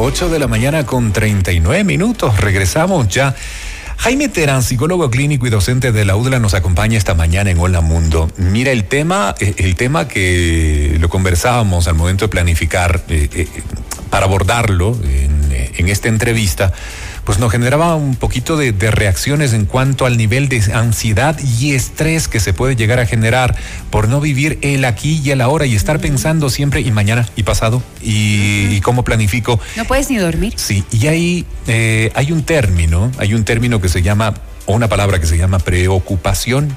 8 de la mañana con 39 minutos. Regresamos ya. Jaime Terán, psicólogo clínico y docente de la UDLA, nos acompaña esta mañana en Hola Mundo. Mira, el tema que lo conversábamos al momento de planificar para abordarlo en esta entrevista, pues nos generaba un poquito de reacciones en cuanto al nivel de ansiedad y estrés que se puede llegar a generar por no vivir el aquí y el ahora y estar pensando siempre y mañana y pasado y cómo planifico. No puedes ni dormir. Sí, y ahí hay un término que se llama, o una palabra que se llama preocupación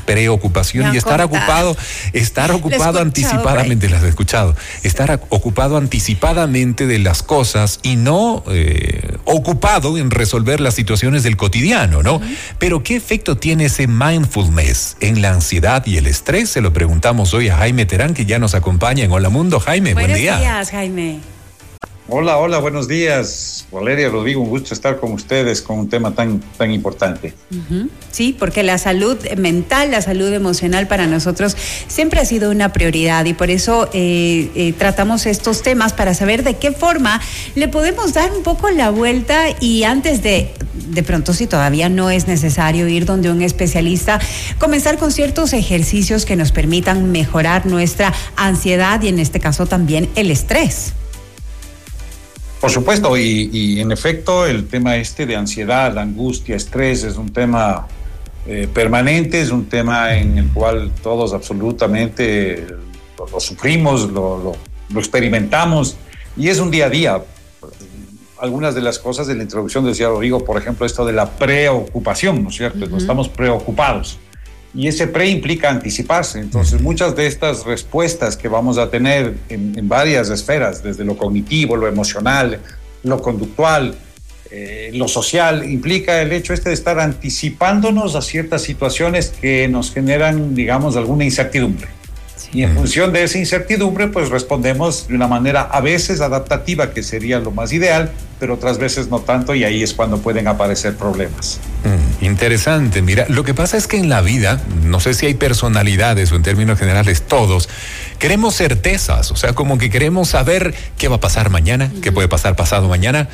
y estar ocupado anticipadamente, las he escuchado, estar ocupado anticipadamente de las cosas y no ocupado en resolver las situaciones del cotidiano, ¿no? Pero ¿qué efecto tiene ese mindfulness en la ansiedad y el estrés? Se lo preguntamos hoy a Jaime Terán, que ya nos acompaña en Hola Mundo. Jaime, buen día. Buenos días, Jaime. Hola, buenos días. Valeria, Rodrigo, un gusto estar con ustedes con un tema tan importante. Sí, porque la salud mental, la salud emocional para nosotros siempre ha sido una prioridad y por eso tratamos estos temas para saber de qué forma le podemos dar un poco la vuelta y antes de pronto, si todavía no es necesario ir donde un especialista, comenzar con ciertos ejercicios que nos permitan mejorar nuestra ansiedad y en este caso también el estrés. Por supuesto, y en efecto el tema de ansiedad, angustia, estrés es un tema permanente, es un tema en el cual todos absolutamente lo sufrimos, lo experimentamos y es un día a día. Algunas de las cosas de la introducción decía Rodrigo, por ejemplo, esto de la preocupación, ¿no es cierto? No estamos preocupados. Y ese implica anticiparse. Entonces, muchas de estas respuestas que vamos a tener en varias esferas, desde lo cognitivo, lo emocional, lo conductual, lo social, implica el hecho de estar anticipándonos a ciertas situaciones que nos generan, digamos, alguna incertidumbre. Y en función de esa incertidumbre, pues respondemos de una manera a veces adaptativa, que sería lo más ideal, pero otras veces no tanto, y ahí es cuando pueden aparecer problemas. Interesante. Mira, lo que pasa es que en la vida, no sé si hay personalidades o en términos generales todos, queremos certezas, o sea, como que queremos saber qué va a pasar mañana, qué puede pasar pasado mañana,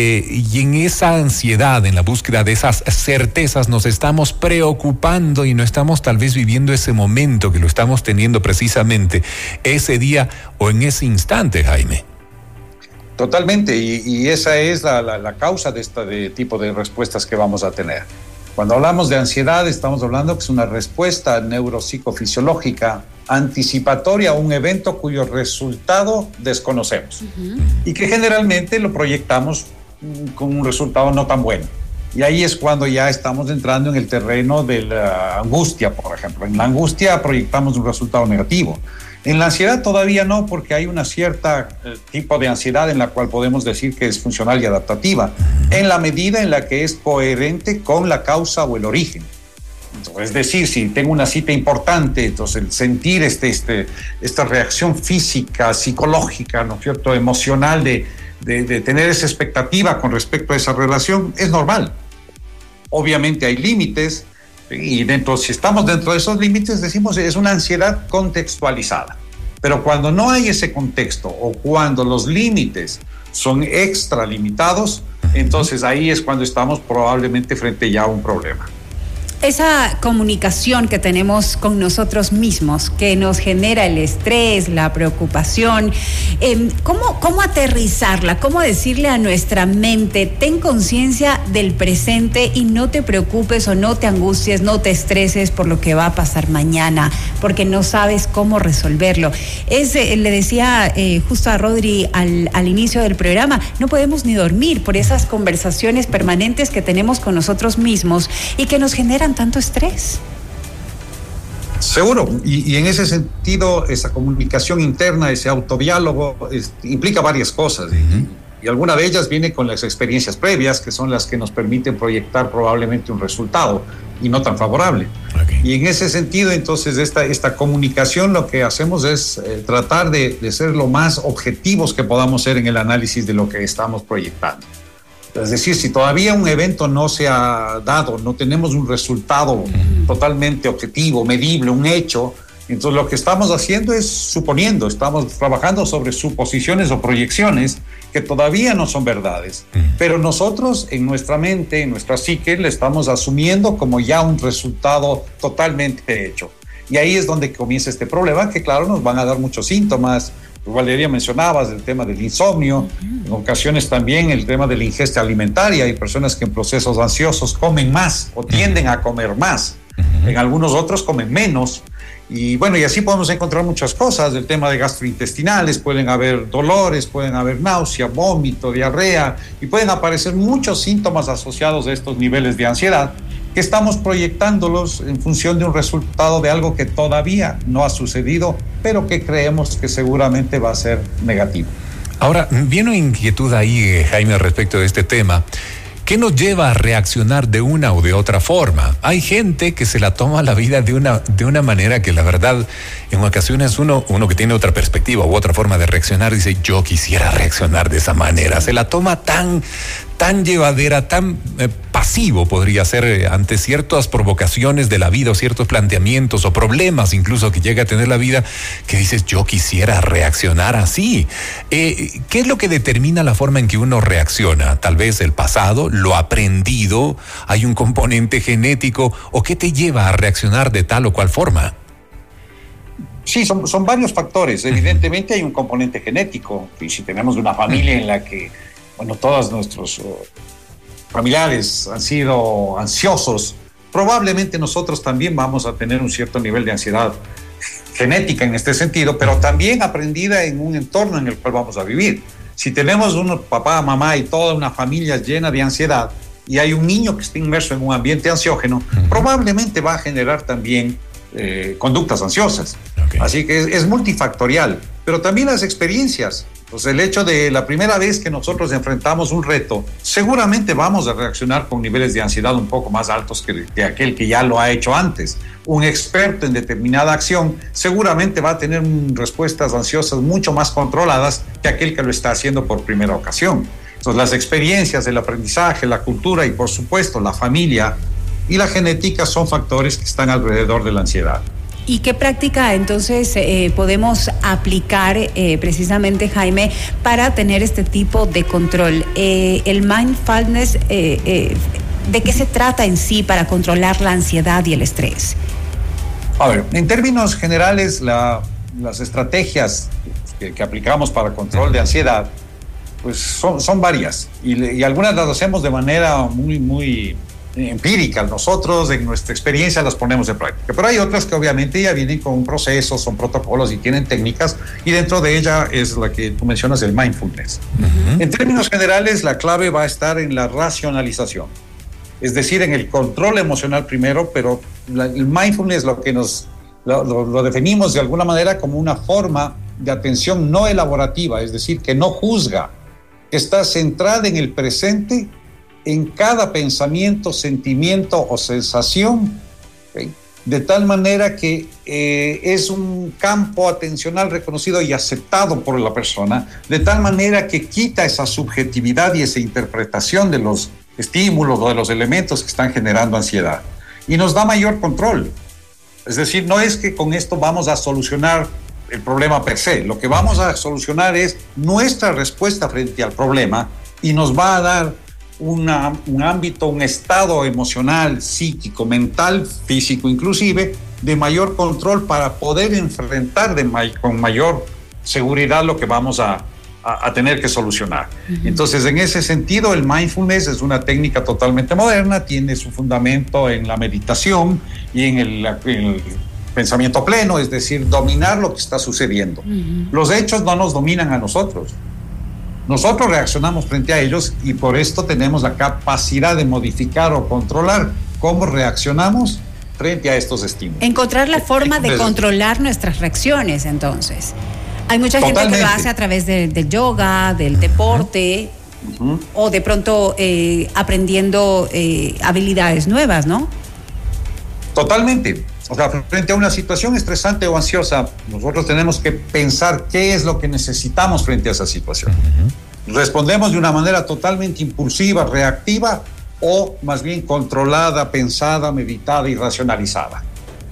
y en esa ansiedad, en la búsqueda de esas certezas, nos estamos preocupando y no estamos tal vez viviendo ese momento que lo estamos teniendo precisamente ese día o en ese instante, Jaime. Totalmente, y esa es la causa de este tipo de respuestas que vamos a tener. Cuando hablamos de ansiedad, estamos hablando que es una respuesta neuropsicofisiológica anticipatoria a un evento cuyo resultado desconocemos y que generalmente lo proyectamos con un resultado no tan bueno. Y ahí es cuando ya estamos entrando en el terreno de la angustia, por ejemplo. En la angustia proyectamos un resultado negativo. En la ansiedad todavía no, porque hay una cierta tipo de ansiedad en la cual podemos decir que es funcional y adaptativa, en la medida en la que es coherente con la causa o el origen. Entonces, es decir, si tengo una cita importante, entonces el sentir esta reacción física, psicológica, ¿no es cierto?, emocional de tener esa expectativa con respecto a esa relación, es normal. Obviamente hay límites, y si estamos dentro de esos límites, decimos es una ansiedad contextualizada. Pero cuando no hay ese contexto o cuando los límites son extralimitados, entonces ahí es cuando estamos probablemente frente ya a un problema. Esa comunicación que tenemos con nosotros mismos, que nos genera el estrés, la preocupación, ¿cómo aterrizarla? ¿Cómo decirle a nuestra mente, ten conciencia del presente y no te preocupes o no te angusties, no te estreses por lo que va a pasar mañana, porque no sabes cómo resolverlo? Le decía justo a Rodri al inicio del programa, no podemos ni dormir por esas conversaciones permanentes que tenemos con nosotros mismos y que nos generan tanto estrés. Seguro, y en ese sentido, esa comunicación interna, ese autodiálogo, implica varias cosas, y alguna de ellas viene con las experiencias previas, que son las que nos permiten proyectar probablemente un resultado, y no tan favorable. Okay. Y en ese sentido, entonces, esta comunicación, lo que hacemos es tratar de ser lo más objetivos que podamos ser en el análisis de lo que estamos proyectando. Es decir, si todavía un evento no se ha dado, no tenemos un resultado totalmente objetivo, medible, un hecho, Entonces lo que estamos haciendo es suponiendo, estamos trabajando sobre suposiciones o proyecciones que todavía no son verdades, pero nosotros en nuestra mente, en nuestra psique, le estamos asumiendo como ya un resultado totalmente hecho. Y ahí es donde comienza este problema, que claro, nos van a dar muchos síntomas. Valeria, mencionabas el tema del insomnio, en ocasiones también el tema de la ingesta alimentaria. Hay personas que en procesos ansiosos comen más o tienden a comer más. En algunos otros comen menos. Y bueno, y así podemos encontrar muchas cosas. El tema de gastrointestinales, pueden haber dolores, pueden haber náusea, vómito, diarrea, y pueden aparecer muchos síntomas asociados a estos niveles de ansiedad, que estamos proyectándolos en función de un resultado de algo que todavía no ha sucedido, pero que creemos que seguramente va a ser negativo. Ahora, viene una inquietud ahí, Jaime, respecto de este tema. ¿Qué nos lleva a reaccionar de una o de otra forma? Hay gente que se la toma la vida de una manera que la verdad, en ocasiones uno que tiene otra perspectiva u otra forma de reaccionar dice, yo quisiera reaccionar de esa manera. Se la toma tan llevadera, tan pasivo podría ser ante ciertas provocaciones de la vida o ciertos planteamientos o problemas incluso que llega a tener la vida, que dices, yo quisiera reaccionar así. ¿Qué es lo que determina la forma en que uno reacciona? Tal vez el pasado, lo aprendido, hay un componente genético, o qué te lleva a reaccionar de tal o cual forma. Sí, son varios factores. Evidentemente hay un componente genético, y si tenemos una familia en la que, bueno, todos nuestros familiares han sido ansiosos, probablemente nosotros también vamos a tener un cierto nivel de ansiedad genética en este sentido, pero también aprendida en un entorno en el cual vamos a vivir. Si tenemos un papá, mamá y toda una familia llena de ansiedad y hay un niño que está inmerso en un ambiente ansiógeno, probablemente va a generar también conductas ansiosas. Okay. Así que es multifactorial, pero también las experiencias. Pues el hecho de la primera vez que nosotros enfrentamos un reto, seguramente vamos a reaccionar con niveles de ansiedad un poco más altos que aquel que ya lo ha hecho antes. Un experto en determinada acción seguramente va a tener respuestas ansiosas mucho más controladas que aquel que lo está haciendo por primera ocasión. Entonces las experiencias, el aprendizaje, la cultura y por supuesto la familia y la genética son factores que están alrededor de la ansiedad. ¿Y qué práctica entonces podemos aplicar precisamente, Jaime, para tener este tipo de control? El mindfulness, ¿de qué se trata en sí para controlar la ansiedad y el estrés? A ver, en términos generales, las estrategias que aplicamos para control de ansiedad, pues son varias y algunas las hacemos de manera muy empírica. Nosotros en nuestra experiencia las ponemos en práctica, pero hay otras que obviamente ya vienen con un proceso, son protocolos y tienen técnicas, y dentro de ella es la que tú mencionas, el mindfulness. En términos generales, la clave va a estar en la racionalización, es decir, en el control emocional primero, pero el mindfulness lo definimos de alguna manera como una forma de atención no elaborativa, es decir, que no juzga, que está centrada en el presente, en cada pensamiento, sentimiento o sensación, ¿okay? De tal manera que es un campo atencional reconocido y aceptado por la persona, de tal manera que quita esa subjetividad y esa interpretación de los estímulos o de los elementos que están generando ansiedad, y nos da mayor control. Es decir, no es que con esto vamos a solucionar el problema per se, lo que vamos a solucionar es nuestra respuesta frente al problema, y nos va a dar un ámbito, un estado emocional, psíquico, mental, físico inclusive, de mayor control para poder enfrentar con mayor seguridad lo que vamos a tener que solucionar. Entonces, en ese sentido, el mindfulness es una técnica totalmente moderna, tiene su fundamento en la meditación y en el pensamiento pleno, es decir, dominar lo que está sucediendo. Los hechos no nos dominan a nosotros. Nosotros reaccionamos frente a ellos y por esto tenemos la capacidad de modificar o controlar cómo reaccionamos frente a estos estímulos. Encontrar la forma de controlar nuestras reacciones, entonces. Hay mucha gente que lo hace a través del yoga, del deporte, o de pronto aprendiendo habilidades nuevas, ¿no? Totalmente. O sea, frente a una situación estresante o ansiosa, nosotros tenemos que pensar qué es lo que necesitamos frente a esa situación. ¿Respondemos de una manera totalmente impulsiva, reactiva, o más bien controlada, pensada, meditada y racionalizada?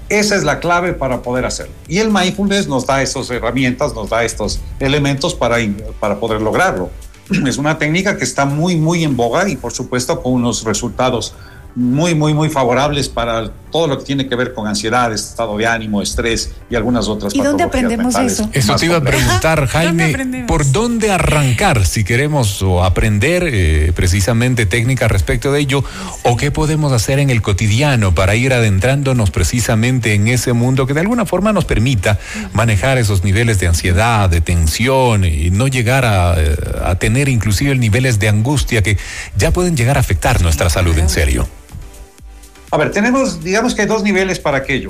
Esa es la clave para poder hacerlo. Y el mindfulness nos da esas herramientas, nos da estos elementos para poder lograrlo. Es una técnica que está muy, muy en boga y por supuesto con unos resultados muy, muy, muy favorables para todo lo que tiene que ver con ansiedad, estado de ánimo, estrés y algunas otras patologías. ¿Y dónde aprendemos eso? Eso te iba a preguntar, Jaime, ¿por dónde arrancar si queremos aprender precisamente técnicas respecto de ello? ¿O qué podemos hacer en el cotidiano para ir adentrándonos precisamente en ese mundo que de alguna forma nos permita manejar esos niveles de ansiedad, de tensión y no llegar a tener inclusive niveles de angustia que ya pueden llegar a afectar nuestra salud en serio? A ver, digamos que hay dos niveles para aquello,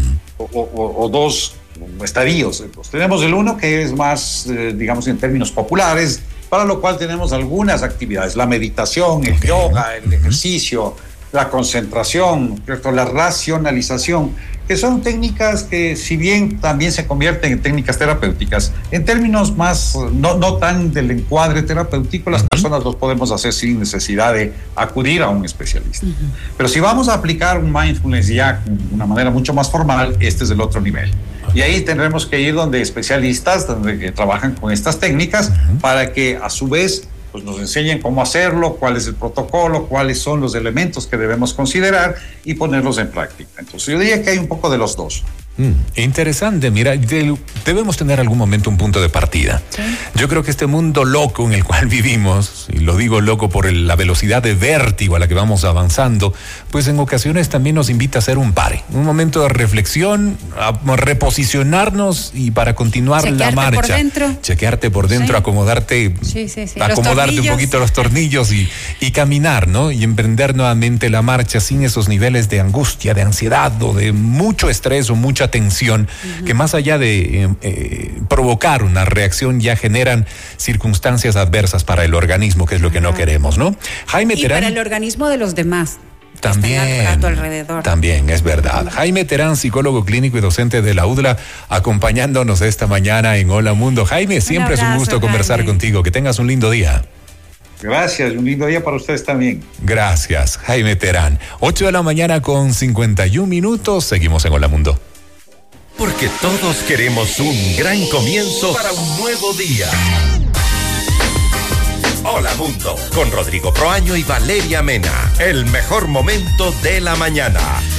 o dos estadios. Tenemos el uno que es más, digamos, en términos populares, para lo cual tenemos algunas actividades, la meditación, el yoga, el ejercicio, la concentración, ¿cierto? La racionalización, que son técnicas que si bien también se convierten en técnicas terapéuticas, en términos más, no tan del encuadre terapéutico, las personas los podemos hacer sin necesidad de acudir a un especialista. Pero si vamos a aplicar un mindfulness ya de una manera mucho más formal, este es el otro nivel. Y ahí tendremos que ir donde especialistas que trabajan con estas técnicas para que a su vez pues nos enseñen cómo hacerlo, cuál es el protocolo, cuáles son los elementos que debemos considerar y ponerlos en práctica. Entonces yo diría que hay un poco de los dos. Interesante, mira, debemos tener algún momento un punto de partida. ¿Sí? Yo creo que este mundo loco en el cual vivimos, y lo digo loco por la velocidad de vértigo a la que vamos avanzando, pues en ocasiones también nos invita a hacer un pare, un momento de reflexión, a reposicionarnos y para continuar la marcha. Por dentro. Chequearte por dentro, sí. Acomodarte un poquito los tornillos y caminar, ¿no? Y emprender nuevamente la marcha sin esos niveles de angustia, de ansiedad o de mucho estrés o mucha tensión, que más allá de provocar una reacción ya generan circunstancias adversas para el organismo, que es lo que no queremos, ¿no? Jaime Terán. Y para el organismo de los demás. También es verdad. Jaime Terán, psicólogo clínico y docente de la UDLA, acompañándonos esta mañana en Hola Mundo. Jaime, siempre es un gusto conversar contigo. Que tengas un lindo día. Gracias, un lindo día para ustedes también. Gracias, Jaime Terán. 8:51 a.m. Seguimos en Hola Mundo. Porque todos queremos un gran comienzo para un nuevo día. Hola Mundo, con Rodrigo Proaño y Valeria Mena. El mejor momento de la mañana.